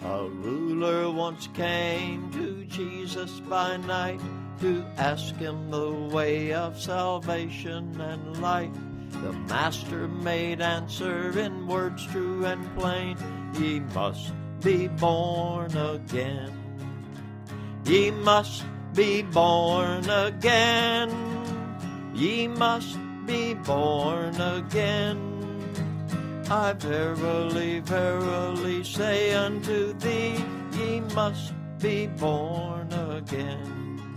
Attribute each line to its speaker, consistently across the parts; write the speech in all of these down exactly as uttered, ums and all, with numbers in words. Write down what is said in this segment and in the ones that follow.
Speaker 1: A ruler once came to Jesus by night to ask him the way of salvation and light. The master made answer in words true and plain, ye must be born again. Ye must be born again. Ye must be born again. I verily, verily say unto thee, ye must be born again.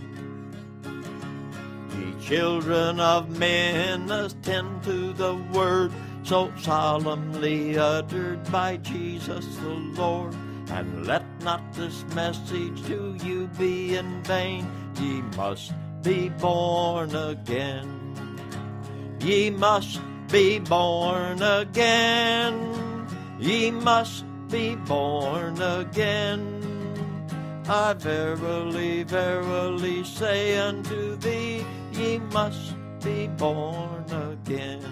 Speaker 1: Ye children of men, attend to the word so solemnly uttered by Jesus the Lord, and let not this message to you be in vain. Ye must be born again. Ye must be born again. Ye must be born again. I verily, verily say unto thee, ye must be born again.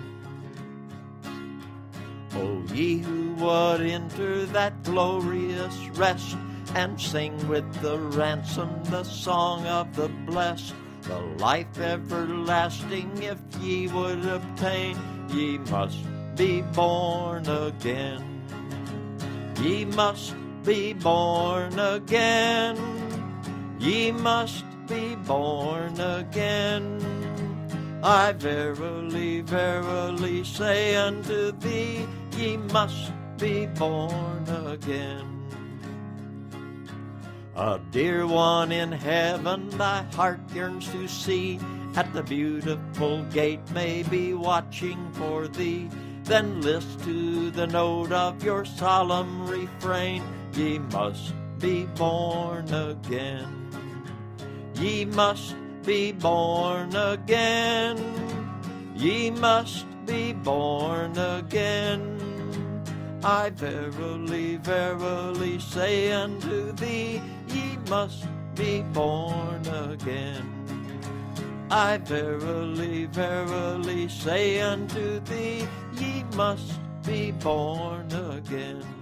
Speaker 1: O ye who would enter that glorious rest, and sing with the ransomed the song of the blessed, the life everlasting if ye would obtain, ye must be born again. Ye must be born again. Ye must be born again. I verily, verily say unto thee, ye must be born again. A dear one in heaven thy heart yearns to see, at the beautiful gate may be watching for thee. Then list to the note of your solemn refrain, ye must be born again. Ye must be born again. Ye must be born again. I verily, verily say unto thee, ye must be born again. I verily, verily say unto thee, ye must be born again.